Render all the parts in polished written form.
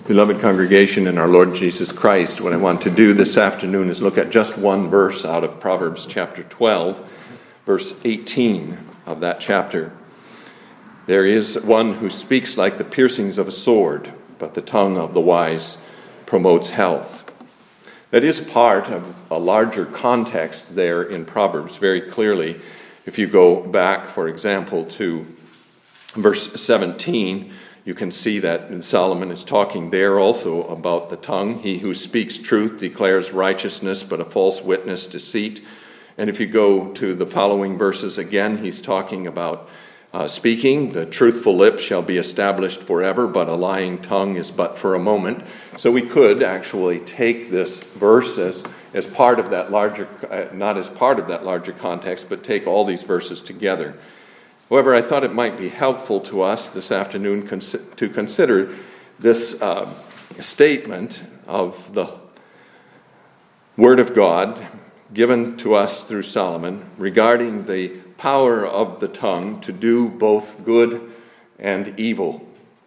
Beloved congregation in our Lord Jesus Christ, what I want to do this afternoon is look at just one verse out of Proverbs chapter 12, verse 18 of that chapter. There is one who speaks like the piercings of a sword, but the tongue of the wise promotes health. That is part of a larger context there in Proverbs, very clearly. If you go back, for example, to verse 17, you can see that Solomon is talking there also about the tongue. He who speaks truth declares righteousness, but a false witness deceit. And if you go to the following verses again, he's talking about speaking. The truthful lips shall be established forever, but a lying tongue is but for a moment. So we could actually take this verse as part of that larger, not as part of that larger context, but take all these verses together. However, I thought it might be helpful to us this afternoon to consider this statement of the Word of God given to us through Solomon regarding the power of the tongue to do both good and evil.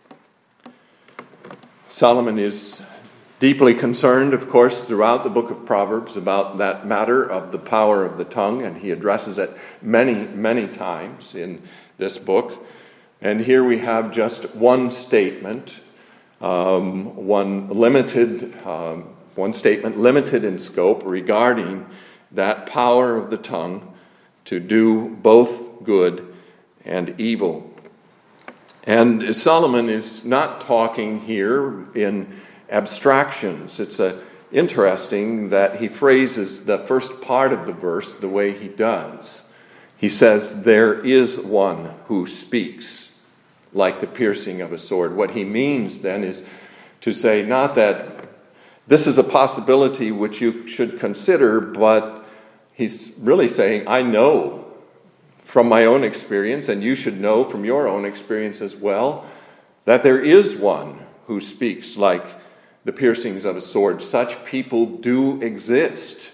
Solomon is deeply concerned, of course, throughout the book of Proverbs about that matter of the power of the tongue, and he addresses it many, many times in this book. And here we have just one statement, one statement limited in scope regarding that power of the tongue to do both good and evil. And Solomon is not talking here in abstractions. It's interesting that he phrases the first part of the verse the way he does. He says, there is one who speaks like the piercing of a sword. What he means then is to say not that this is a possibility which you should consider, but he's really saying, I know from my own experience, and you should know from your own experience as well, that there is one who speaks like the piercings of a sword. Such people do exist.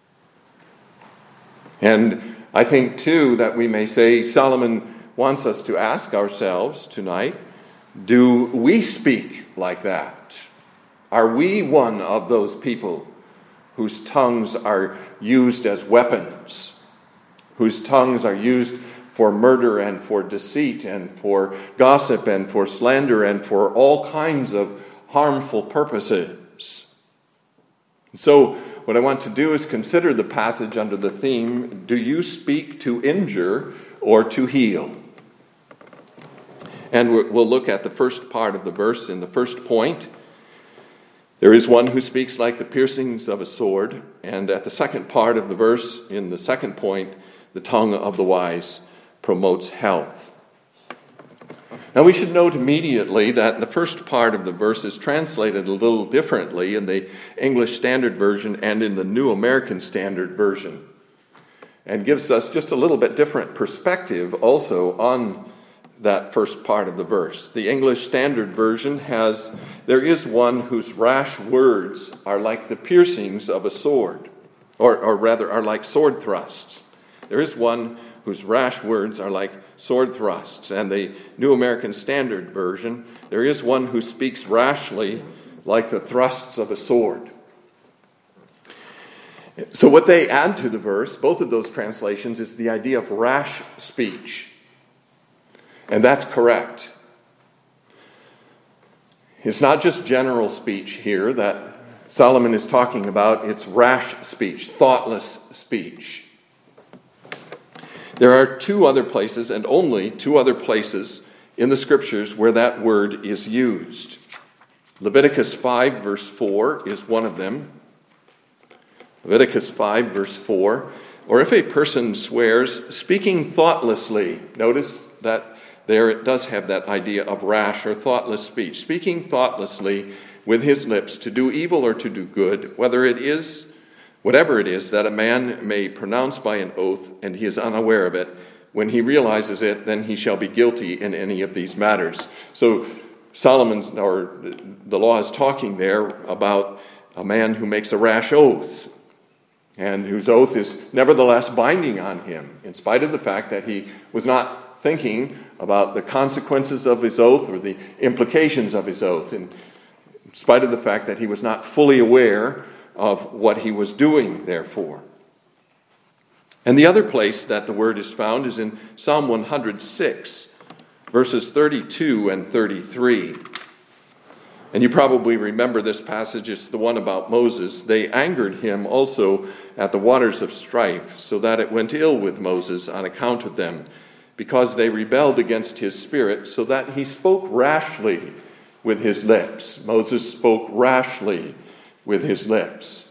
And I think, too, that we may say Solomon wants us to ask ourselves tonight, do we speak like that? Are we one of those people whose tongues are used as weapons, whose tongues are used for murder and for deceit and for gossip and for slander and for all kinds of harmful purposes? So what I want to do is consider the passage under the theme, do you speak to injure or to heal? And we'll look at the first part of the verse in the first point. There is one who speaks like the piercings of a sword. And at the second part of the verse, in the second point, the tongue of the wise promotes health. Now we should note immediately that the first part of the verse is translated a little differently in the English Standard Version and in the New American Standard Version, and gives us just a little bit different perspective also on that first part of the verse. The English Standard Version has, there is one whose rash words are like the piercings of a sword, or rather are like sword thrusts. There is one whose rash words are like sword thrusts. And the New American Standard Version, there is one who speaks rashly like the thrusts of a sword. So what they add to the verse, both of those translations, is the idea of rash speech. And that's correct. It's not just general speech here that Solomon is talking about. It's rash speech, thoughtless speech. There are two other places, and only two other places in the Scriptures where that word is used. Leviticus 5 verse 4 is one of them. Leviticus 5 verse 4. Or if a person swears, speaking thoughtlessly. Notice that there it does have that idea of rash or thoughtless speech. Speaking thoughtlessly with his lips to do evil or to do good, whatever it is that a man may pronounce by an oath, and he is unaware of it, when he realizes it, then he shall be guilty in any of these matters. So the law is talking there about a man who makes a rash oath, and whose oath is nevertheless binding on him, in spite of the fact that he was not thinking about the consequences of his oath or the implications of his oath. And in spite of the fact that he was not fully aware of what he was doing, therefore. And the other place that the word is found is in Psalm 106, verses 32 and 33. And you probably remember this passage. It's the one about Moses. They angered him also at the waters of strife, so that it went ill with Moses on account of them, because they rebelled against his spirit, so that he spoke rashly with his lips. Moses spoke rashly with his lips.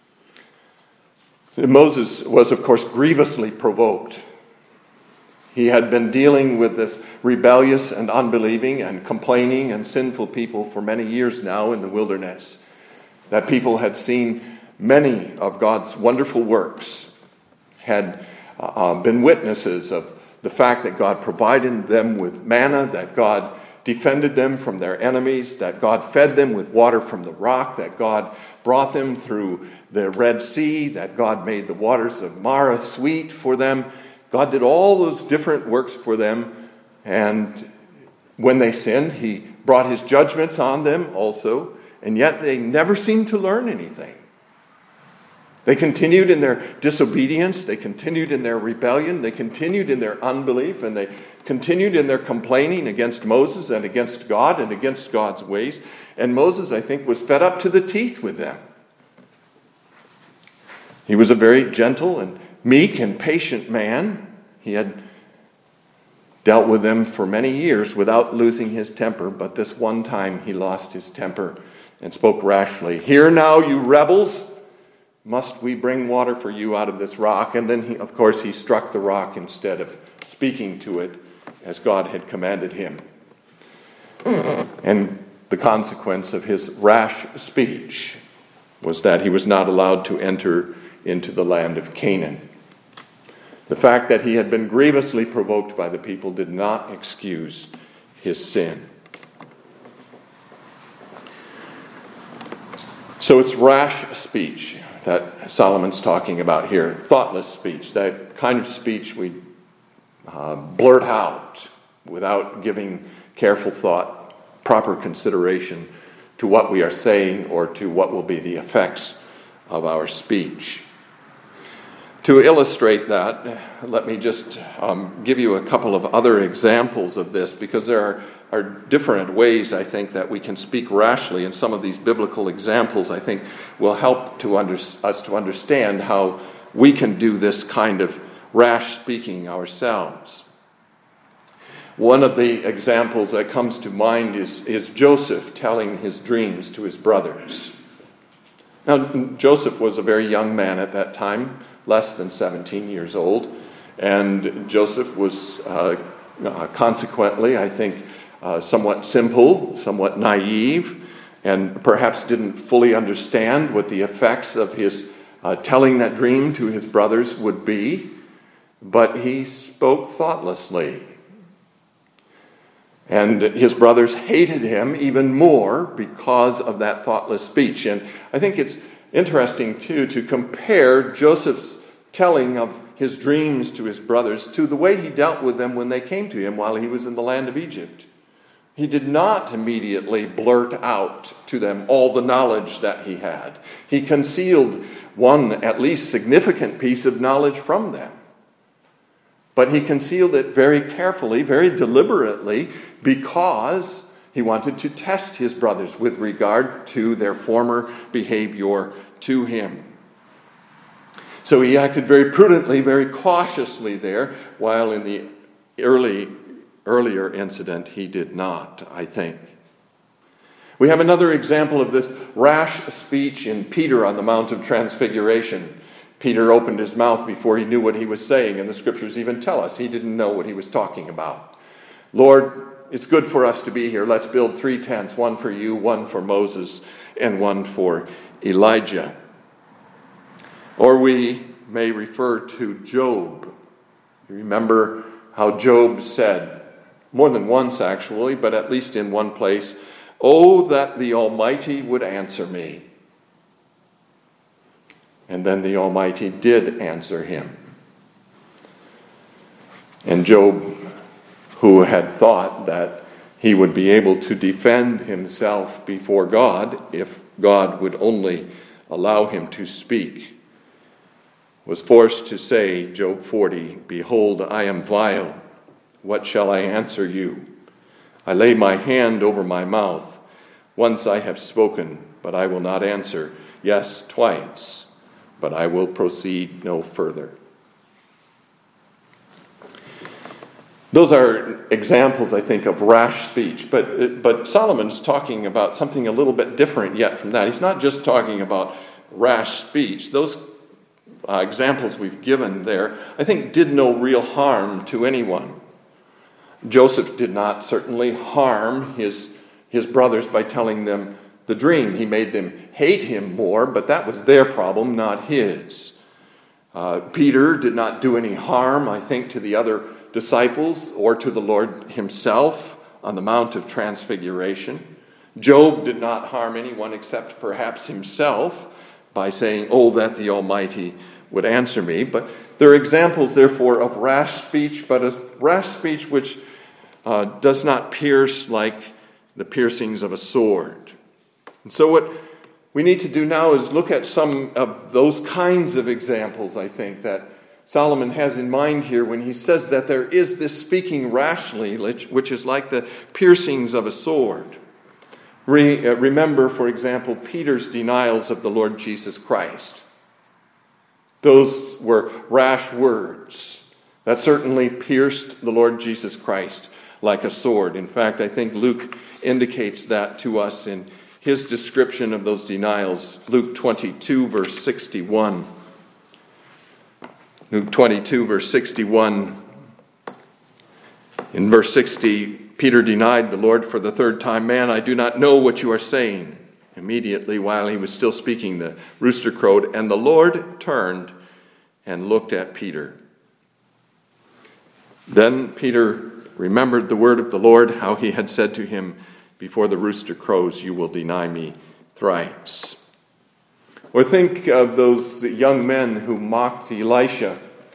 Moses was, of course, grievously provoked. He had been dealing with this rebellious and unbelieving and complaining and sinful people for many years now in the wilderness. That people had seen many of God's wonderful works, had been witnesses of the fact that God provided them with manna, that God defended them from their enemies, that God fed them with water from the rock, that God brought them through the Red Sea, that God made the waters of Marah sweet for them. God did all those different works for them, and when they sinned, he brought his judgments on them also, and yet they never seemed to learn anything. They continued in their disobedience, they continued in their rebellion, they continued in their unbelief, and they continued in their complaining against Moses and against God and against God's ways. And Moses, I think, was fed up to the teeth with them. He was a very gentle and meek and patient man. He had dealt with them for many years without losing his temper, but this one time he lost his temper and spoke rashly. "Hear now, you rebels! Must we bring water for you out of this rock?" And then, he struck the rock instead of speaking to it as God had commanded him. And the consequence of his rash speech was that he was not allowed to enter into the land of Canaan. The fact that he had been grievously provoked by the people did not excuse his sin. So it's rash speech that Solomon's talking about here. Thoughtless speech, that kind of speech we blurt out without giving careful thought, proper consideration to what we are saying or to what will be the effects of our speech. To illustrate that, let me just give you a couple of other examples of this, because there are different ways, I think, that we can speak rashly, and some of these biblical examples, I think, will help us to understand how we can do this kind of rash speaking ourselves. One of the examples that comes to mind is Joseph telling his dreams to his brothers. Now, Joseph was a very young man at that time, less than 17 years old, and Joseph was consequently, I think, somewhat simple, somewhat naive, and perhaps didn't fully understand what the effects of his telling that dream to his brothers would be, but he spoke thoughtlessly. And his brothers hated him even more because of that thoughtless speech. And I think it's interesting, too, to compare Joseph's telling of his dreams to his brothers to the way he dealt with them when they came to him while he was in the land of Egypt. He did not immediately blurt out to them all the knowledge that he had. He concealed one at least significant piece of knowledge from them. But he concealed it very carefully, very deliberately, because he wanted to test his brothers with regard to their former behavior to him. So he acted very prudently, very cautiously there, while in the earlier incident he did not, I think. We have another example of this rash speech in Peter on the Mount of Transfiguration. Peter opened his mouth before he knew what he was saying, and the scriptures even tell us he didn't know what he was talking about. "Lord, it's good for us to be here. Let's build 3 tents, one for you, one for Moses, and one for Elijah." Or we may refer to Job. You remember how Job said, more than once actually, but at least in one place, "Oh, that the Almighty would answer me." And then the Almighty did answer him. And Job, who had thought that he would be able to defend himself before God if God would only allow him to speak, was forced to say, Job 40, "Behold, I am vile. What shall I answer you? I lay my hand over my mouth. Once I have spoken, but I will not answer. Yes, twice, but I will proceed no further." Those are examples, I think, of rash speech. But Solomon's talking about something a little bit different yet from that. He's not just talking about rash speech. Those examples we've given there, I think, did no real harm to anyone. Joseph did not certainly harm his brothers by telling them the dream. He made them hate him more, but that was their problem, not his. Peter did not do any harm, I think, to the other disciples or to the Lord himself on the Mount of Transfiguration. Job did not harm anyone except perhaps himself by saying, "Oh, that the Almighty would answer me." But there are examples, therefore, of rash speech, but a rash speech which does not pierce like the piercings of a sword. And so what we need to do now is look at some of those kinds of examples, I think, that Solomon has in mind here when he says that there is this speaking rashly, which is like the piercings of a sword. Remember, for example, Peter's denials of the Lord Jesus Christ. Those were rash words that certainly pierced the Lord Jesus Christ like a sword. In fact, I think Luke indicates that to us in his description of those denials. Luke 22, verse 61. Luke 22, verse 61. In verse 60, Peter denied the Lord for the third time. "Man, I do not know what you are saying." Immediately, while he was still speaking, the rooster crowed, and the Lord turned and looked at Peter. Then Peter remembered the word of the Lord, how he had said to him, "Before the rooster crows, you will deny me thrice." Or think of those young men who mocked Elisha.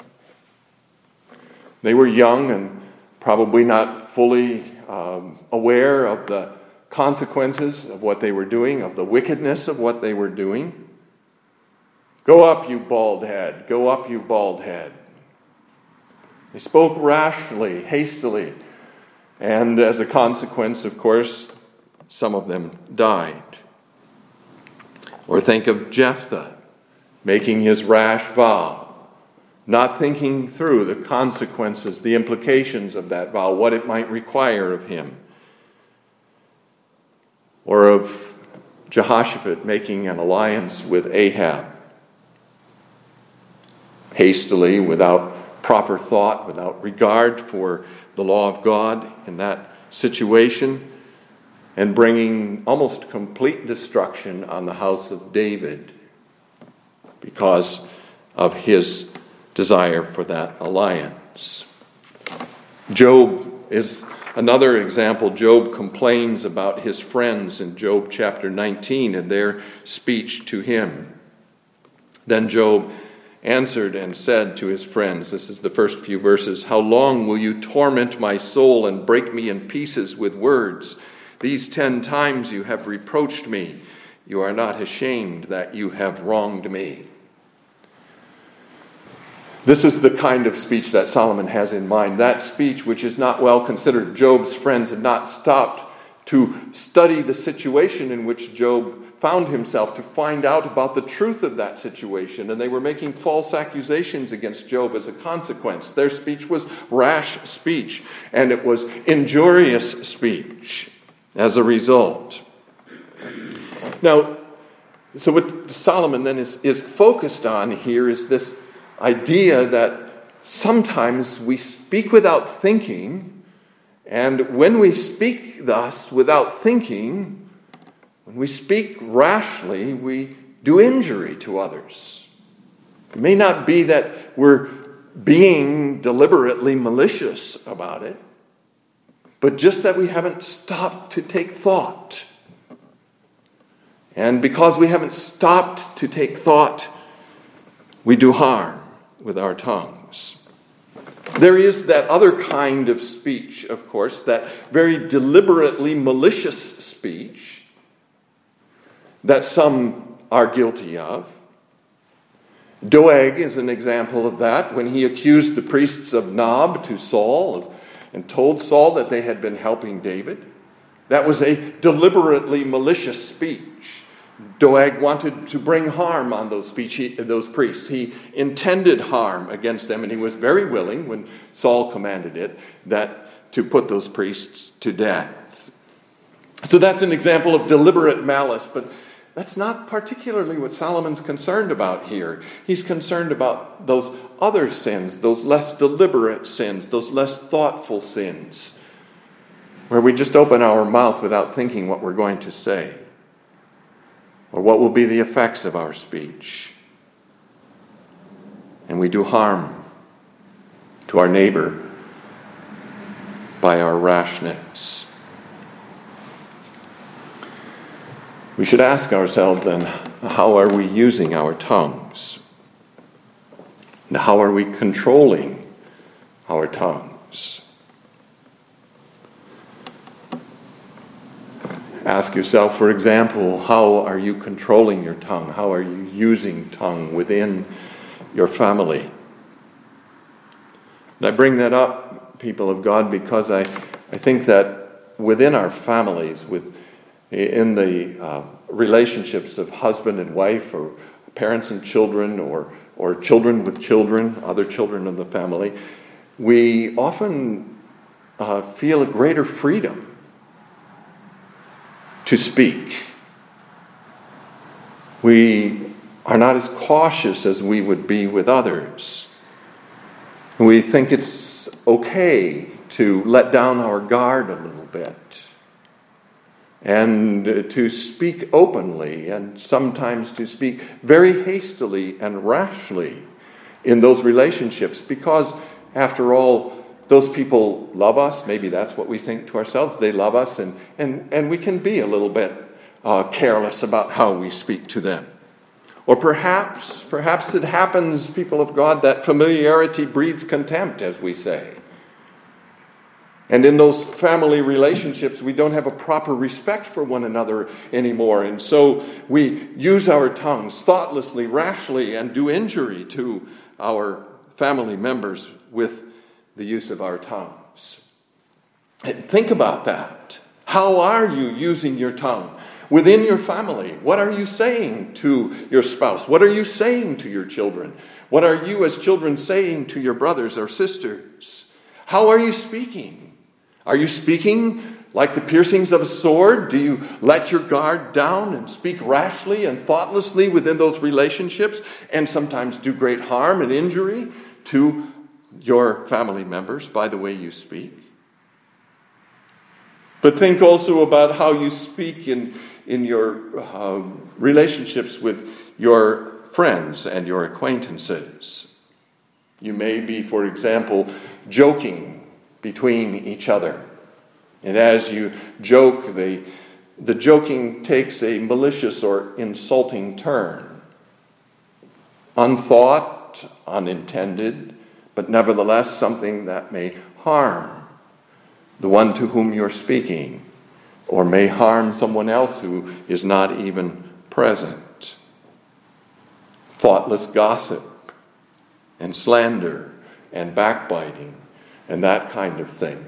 They were young and probably not fully aware of the consequences of what they were doing, of the wickedness of what they were doing. "Go up, you bald head. Go up, you bald head." They spoke rashly, hastily, and as a consequence, of course, some of them died. Or think of Jephthah making his rash vow, not thinking through the consequences, the implications of that vow, what it might require of him. Or of Jehoshaphat making an alliance with Ahab, hastily, without proper thought, without regard for the law of God in that situation, and bringing almost complete destruction on the house of David because of his desire for that alliance. Job is another example. Job complains about his friends in Job chapter 19 and their speech to him. Then Job answered and said to his friends, this is the first few verses, "How long will you torment my soul and break me in pieces with words? These 10 times you have reproached me. You are not ashamed that you have wronged me." This is the kind of speech that Solomon has in mind. That speech which is not well considered. Job's friends had not stopped to study the situation in which Job found himself, to find out about the truth of that situation. And they were making false accusations against Job as a consequence. Their speech was rash speech, and it was injurious speech as a result. Now, so what Solomon then is focused on here is this idea that sometimes we speak without thinking, and when we speak thus without thinking, when we speak rashly, we do injury to others. It may not be that we're being deliberately malicious about it, but just that we haven't stopped to take thought. And because we haven't stopped to take thought, we do harm with our tongues. There is that other kind of speech, of course, that very deliberately malicious speech that some are guilty of. Doeg is an example of that when he accused the priests of Nob to Saul and told Saul that they had been helping David. That was a deliberately malicious speech. Doeg wanted to bring harm on those priests. He intended harm against them, and he was very willing, when Saul commanded it, that to put those priests to death. So that's an example of deliberate malice, but that's not particularly what Solomon's concerned about here. He's concerned about those other sins, those less deliberate sins, those less thoughtful sins, where we just open our mouth without thinking what we're going to say, or what will be the effects of our speech. And we do harm to our neighbor by our rashness. We should ask ourselves then, how are we using our tongues? And how are we controlling our tongues? Ask yourself, for example, how are you controlling your tongue? How are you using tongue within your family? And I bring that up, people of God, because I think that within our families, in the relationships of husband and wife, or parents and children, or children with children, other children of the family, we often feel a greater freedom to speak. We are not as cautious as we would be with others. We think it's okay to let down our guard a little bit and to speak openly, and sometimes to speak very hastily and rashly in those relationships, because after all, those people love us. Maybe that's what we think to ourselves. They love us, and we can be a little bit careless about how we speak to them. Or perhaps it happens, people of God, that familiarity breeds contempt, as we say. And in those family relationships, we don't have a proper respect for one another anymore. And so we use our tongues thoughtlessly, rashly, and do injury to our family members with the use of our tongues. Think about that. How are you using your tongue within your family? What are you saying to your spouse? What are you saying to your children? What are you as children saying to your brothers or sisters? How are you speaking? Are you speaking like the piercings of a sword? Do you let your guard down and speak rashly and thoughtlessly within those relationships, and sometimes do great harm and injury to your family members by the way you speak? But think also about how you speak in your relationships with your friends and your acquaintances. You may be, for example, joking between each other. And as you joke, the joking takes a malicious or insulting turn. Unthought, unintended, but nevertheless something that may harm the one to whom you're speaking, or may harm someone else who is not even present. Thoughtless gossip and slander and backbiting and that kind of thing.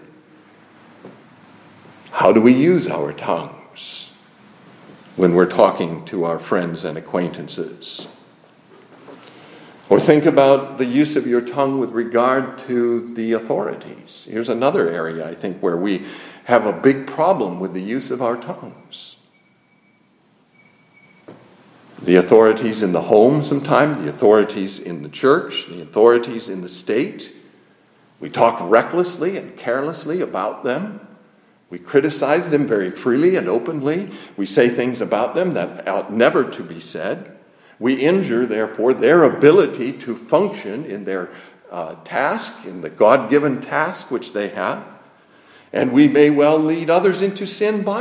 How do we use our tongues when we're talking to our friends and acquaintances? Or think about the use of your tongue with regard to the authorities. Here's another area, I think, where we have a big problem with the use of our tongues. The authorities in the home sometimes, the authorities in the church, the authorities in the state. We talk recklessly and carelessly about them. We criticize them very freely and openly. We say things about them that ought never to be said. We injure, therefore, their ability to function in their task, in the God-given task which they have. And we may well lead others into sin by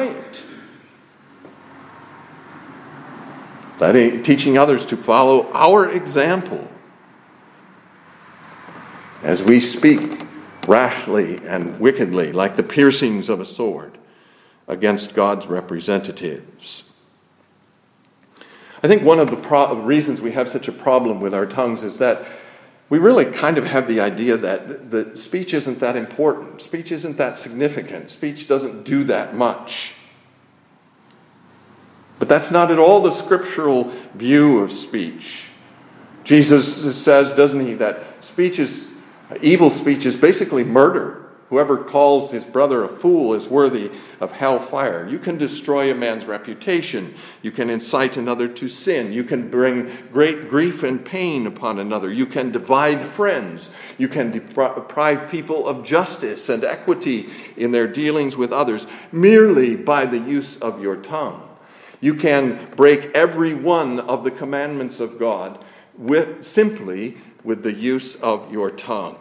it. Teaching others to follow our example as we speak rashly and wickedly, like the piercings of a sword, against God's representatives. I think one of the reasons we have such a problem with our tongues is that we really kind of have the idea that the speech isn't that important. Speech isn't that significant. Speech doesn't do that much. But that's not at all the scriptural view of speech. Jesus says, doesn't he, that evil speech is basically murder. Whoever calls his brother a fool is worthy of hellfire. You can destroy a man's reputation. You can incite another to sin. You can bring great grief and pain upon another. You can divide friends. You can deprive people of justice and equity in their dealings with others merely by the use of your tongue. You can break every one of the commandments of God simply with the use of your tongue.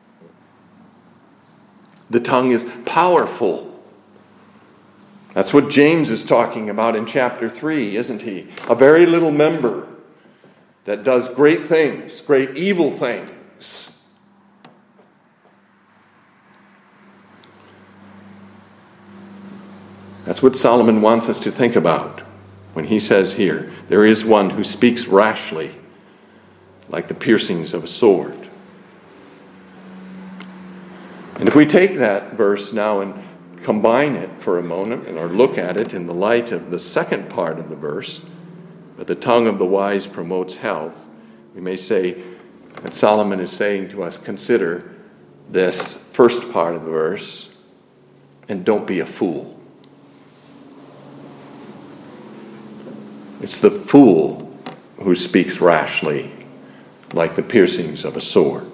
The tongue is powerful. That's what James is talking about in chapter 3, isn't he? A very little member that does great things, great evil things. That's what Solomon wants us to think about when he says here, there is one who speaks rashly, like the piercings of a sword. And if we take that verse now and combine it for a moment, or look at it in the light of the second part of the verse, that the tongue of the wise promotes health, we may say that Solomon is saying to us, consider this first part of the verse, and don't be a fool. It's the fool who speaks rashly, like the piercings of a sword.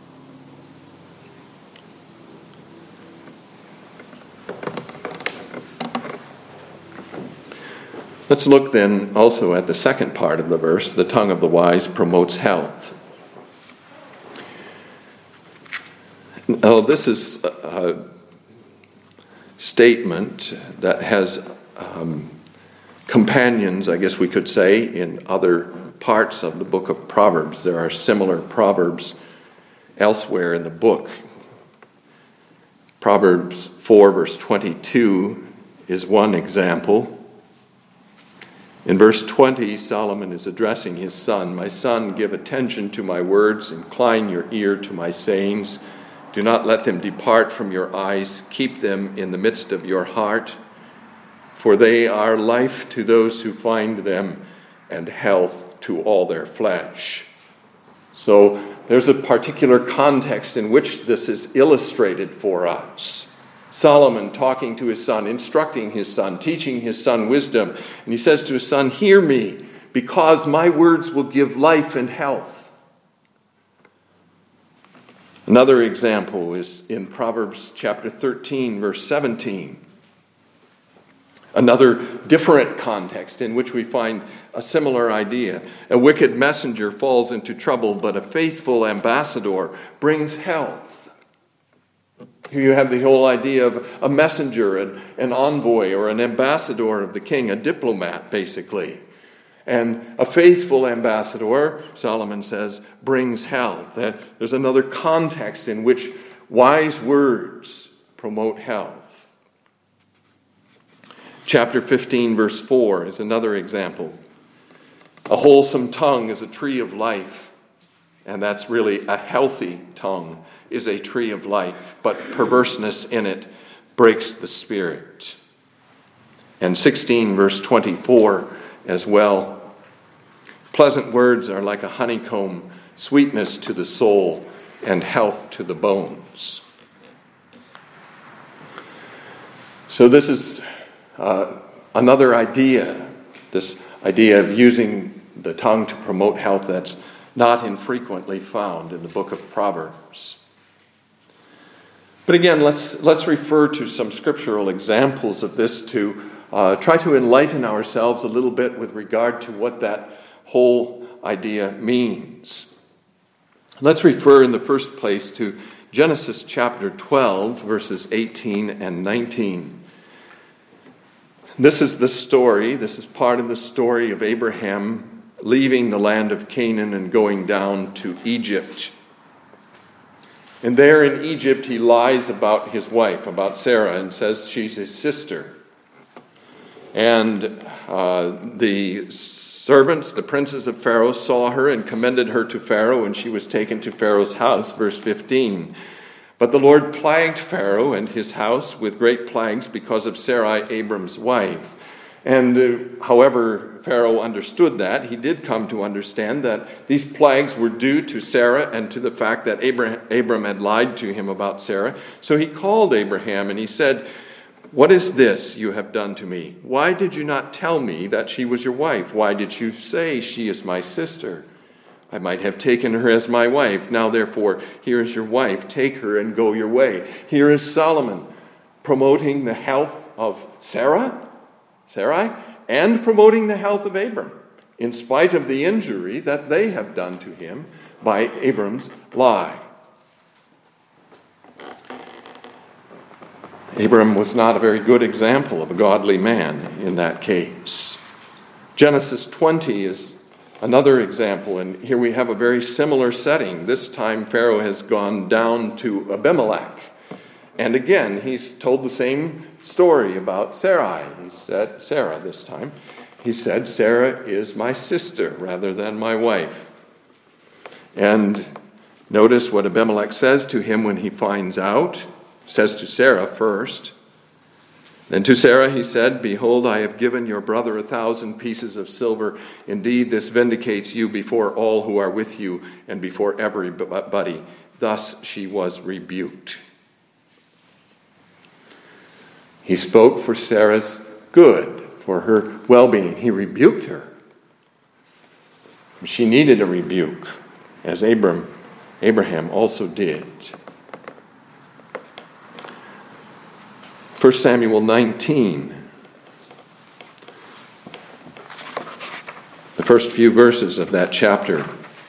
Let's look then also at the second part of the verse. The tongue of the wise promotes health. Now, this is a statement that has companions, I guess we could say, in other parts of the book of Proverbs. There are similar proverbs elsewhere in the book. Proverbs 4 verse 22 is one example. In verse 20, Solomon is addressing his son. My son, give attention to my words, incline your ear to my sayings. Do not let them depart from your eyes. Keep them in the midst of your heart, for they are life to those who find them and health to all their flesh. So there's a particular context in which this is illustrated for us. Solomon talking to his son, instructing his son, teaching his son wisdom. And he says to his son, hear me, because my words will give life and health. Another example is in Proverbs chapter 13, verse 17. Another different context in which we find a similar idea. A wicked messenger falls into trouble, but a faithful ambassador brings health. Here you have the whole idea of a messenger, an envoy, or an ambassador of the king, a diplomat, basically. And a faithful ambassador, Solomon says, brings health. There's another context in which wise words promote health. Chapter 15, verse 4 is another example. A wholesome tongue is a tree of life, and that's really a healthy tongue is a tree of life, but perverseness in it breaks the spirit. And 16, verse 24 as well. Pleasant words are like a honeycomb, sweetness to the soul and health to the bones. So this is another idea, this idea of using the tongue to promote health that's not infrequently found in the book of Proverbs. But again, let's refer to some scriptural examples of this to try to enlighten ourselves a little bit with regard to what that whole idea means. Let's refer in the first place to Genesis chapter 12, verses 18 and 19. This is the story, this is part of the story of Abraham leaving the land of Canaan and going down to Egypt. And there in Egypt, he lies about his wife, about Sarah, and says she's his sister. And the servants, the princes of Pharaoh, saw her and commended her to Pharaoh, and she was taken to Pharaoh's house. Verse 15. But the Lord plagued Pharaoh and his house with great plagues because of Sarai, Abram's wife. And however Pharaoh understood that, he did come to understand that these plagues were due to Sarah and to the fact that Abram had lied to him about Sarah. So he called Abraham and he said, "What is this you have done to me? Why did you not tell me that she was your wife? Why did you say she is my sister? I might have taken her as my wife. Now, therefore, here is your wife. Take her and go your way." Here is Solomon promoting the health of Sarai, and promoting the health of Abram, in spite of the injury that they have done to him by Abram's lie. Abram was not a very good example of a godly man in that case. Genesis 20 is another example, and here we have a very similar setting. This time Pharaoh has gone down to Abimelech. And again, he's told the same story about Sarai. He said, Sarah this time, he said, "Sarah is my sister rather than my wife." And notice what Abimelech says to him when he finds out. Says to Sarah first. Then to Sarah he said, "Behold, I have given your brother 1,000 pieces of silver. Indeed, this vindicates you before all who are with you and before everybody." Thus she was rebuked. He spoke for Sarah's good, for her well-being. He rebuked her. She needed a rebuke, as Abraham also did. 1 Samuel 19. The first few verses of that chapter.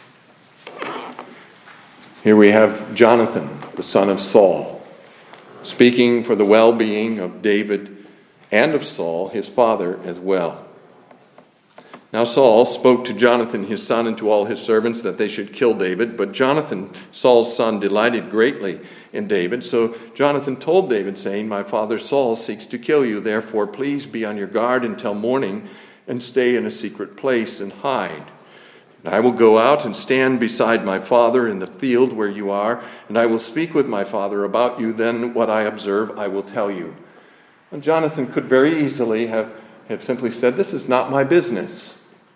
Here we have Jonathan, the son of Saul, speaking for the well-being of David and of Saul, his father, as well. Now Saul spoke to Jonathan his son and to all his servants that they should kill David. But Jonathan, Saul's son, delighted greatly in David. So Jonathan told David, saying, "My father Saul seeks to kill you. Therefore, please be on your guard until morning and stay in a secret place and hide. And I will go out and stand beside my father in the field where you are, and I will speak with my father about you. Then what I observe I will tell you." And Jonathan could very easily have simply said, "This is not my business.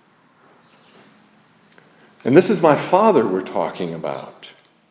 And this is my father we're talking about."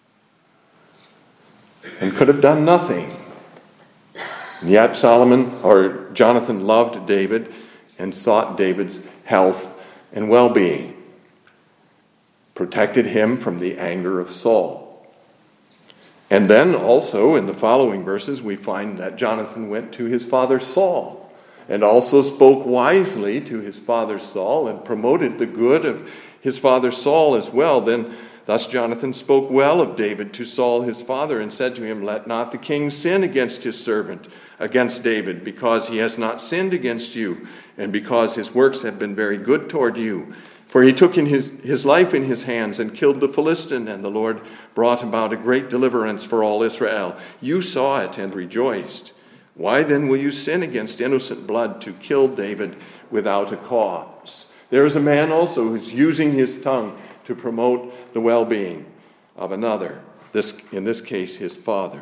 And could have done nothing. And yet Jonathan loved David and sought David's health and well-being. Protected him from the anger of Saul. And then also in the following verses we find that Jonathan went to his father Saul and also spoke wisely to his father Saul and promoted the good of his father Saul as well. Thus Jonathan spoke well of David to Saul his father and said to him, "Let not the king sin against his servant, against David, because he has not sinned against you, and because his works have been very good toward you. For he took in his life in his hands and killed the Philistine, and the Lord brought about a great deliverance for all Israel. You saw it and rejoiced. Why then will you sin against innocent blood to kill David without a cause?" There is a man also who's using his tongue to promote the well-being of another, in this case his father.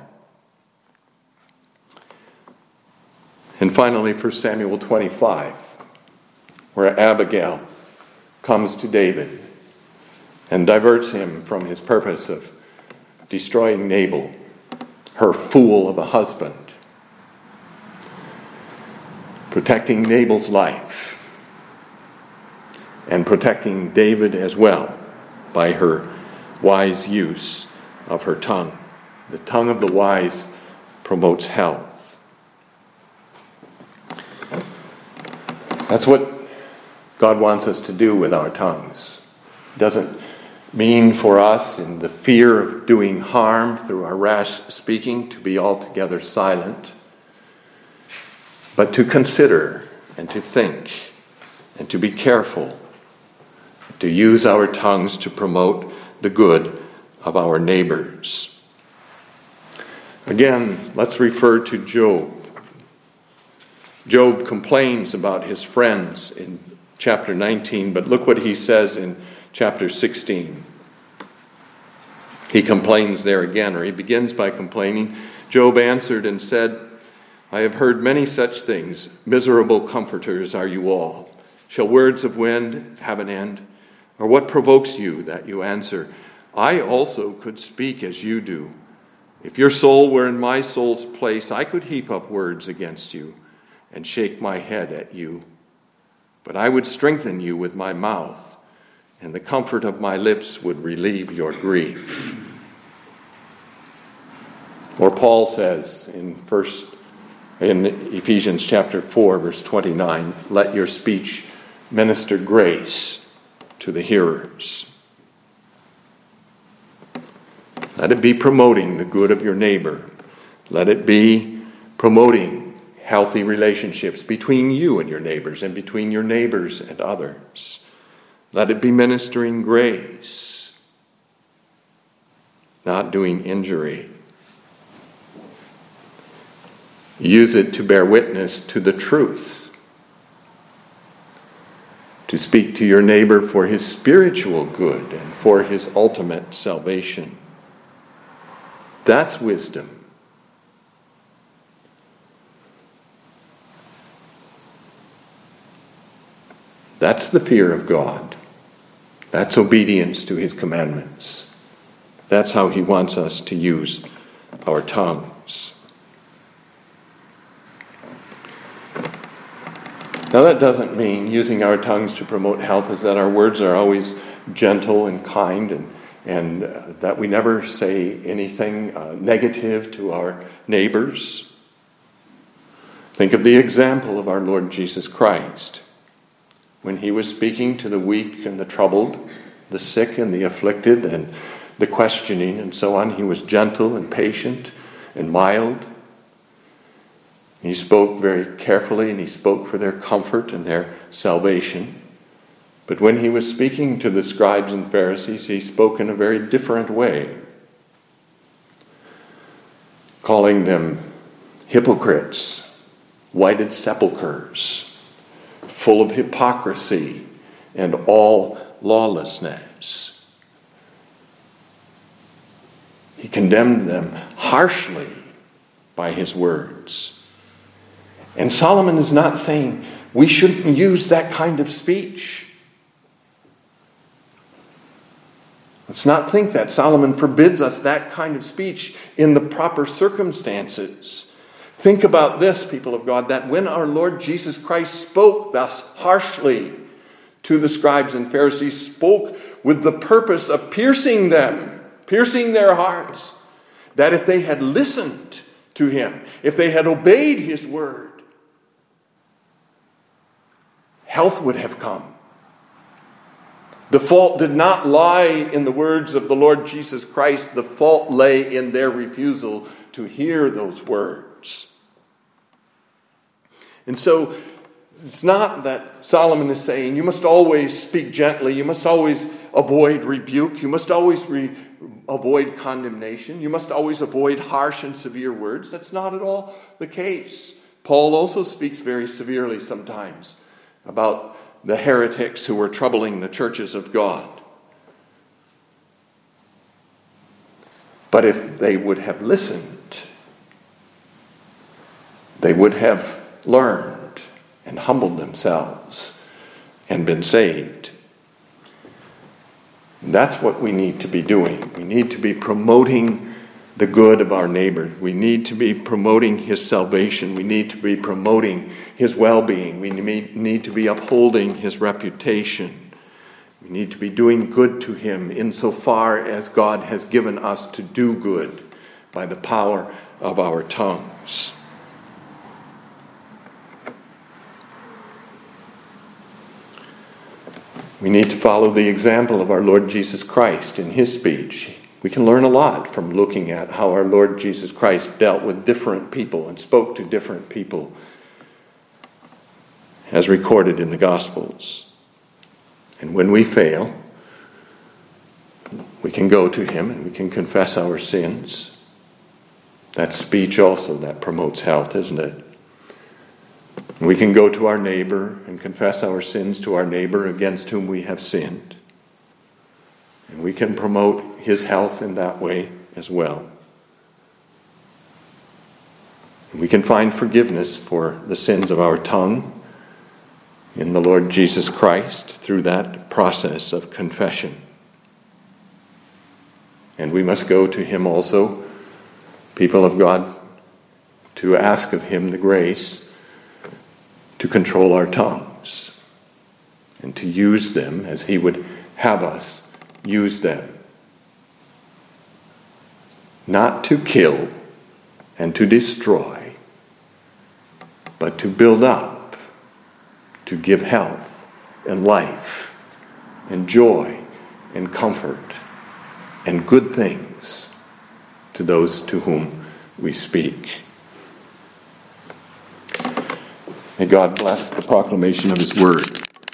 And finally, 1 Samuel 25, where Abigail comes to David and diverts him from his purpose of destroying Nabal, her fool of a husband, protecting Nabal's life, and protecting David as well by her wise use of her tongue. The tongue of the wise promotes health. That's what God wants us to do with our tongues. It doesn't mean for us, in the fear of doing harm through our rash speaking, to be altogether silent, but to consider and to think and to be careful, to use our tongues to promote the good of our neighbors. Again, let's refer to Job. Job complains about his friends in chapter 19, but look what he says in chapter 16. He complains there again, or he begins by complaining. Job answered and said, I have heard many such things. Miserable comforters are you all. Shall words of wind have an end? Or what provokes you that you answer, I also could speak as you do. If your soul were in my soul's place, I could heap up words against you and shake my head at you. But I would strengthen you with my mouth, and the comfort of my lips would relieve your grief. Or Paul says in Ephesians chapter 4, verse 29, let your speech minister grace to the hearers. Let it be promoting the good of your neighbor. Let it be promoting healthy relationships between you and your neighbors and between your neighbors and others. Let it be ministering grace, not doing injury. Use it to bear witness to the truth, to speak to your neighbor for his spiritual good and for his ultimate salvation. That's wisdom. That's the fear of God. That's obedience to his commandments. That's how he wants us to use our tongues. Now that doesn't mean using our tongues to promote health is that our words are always gentle and kind and that we never say anything negative to our neighbors. Think of the example of our Lord Jesus Christ. When he was speaking to the weak and the troubled, the sick and the afflicted, and the questioning and so on, he was gentle and patient and mild. He spoke very carefully, and he spoke for their comfort and their salvation. But when he was speaking to the scribes and Pharisees, he spoke in a very different way, calling them hypocrites, whited sepulchres, full of hypocrisy and all lawlessness. He condemned them harshly by his words. And Solomon is not saying we shouldn't use that kind of speech. Let's not think that Solomon forbids us that kind of speech in the proper circumstances. Think about this, people of God, that when our Lord Jesus Christ spoke thus harshly to the scribes and Pharisees, spoke with the purpose of piercing them, piercing their hearts, that if they had listened to him, if they had obeyed his word, health would have come. The fault did not lie in the words of the Lord Jesus Christ. The fault lay in their refusal to hear those words. And so it's not that Solomon is saying you must always speak gently, you must always avoid rebuke, you must always avoid condemnation, you must always avoid harsh and severe words. That's not at all the case. Paul also speaks very severely sometimes about the heretics who were troubling the churches of God. But if they would have listened, they would have learned and humbled themselves and been saved. And that's what we need to be doing. We need to be promoting the good of our neighbor. We need to be promoting his salvation. We need to be promoting his well-being. We need to be upholding his reputation. We need to be doing good to him insofar as God has given us to do good by the power of our tongues. We need to follow the example of our Lord Jesus Christ in his speech. We can learn a lot from looking at how our Lord Jesus Christ dealt with different people and spoke to different people, as recorded in the Gospels. And when we fail, we can go to him and we can confess our sins. That's speech also that promotes health, isn't it? We can go to our neighbor and confess our sins to our neighbor against whom we have sinned. And we can promote his health in that way as well. We can find forgiveness for the sins of our tongue in the Lord Jesus Christ through that process of confession. And we must go to him also, people of God, to ask of him the grace to control our tongues and to use them as he would have us use them. Not to kill and to destroy, but to build up, to give health and life and joy and comfort and good things to those to whom we speak. May God bless the proclamation of his word.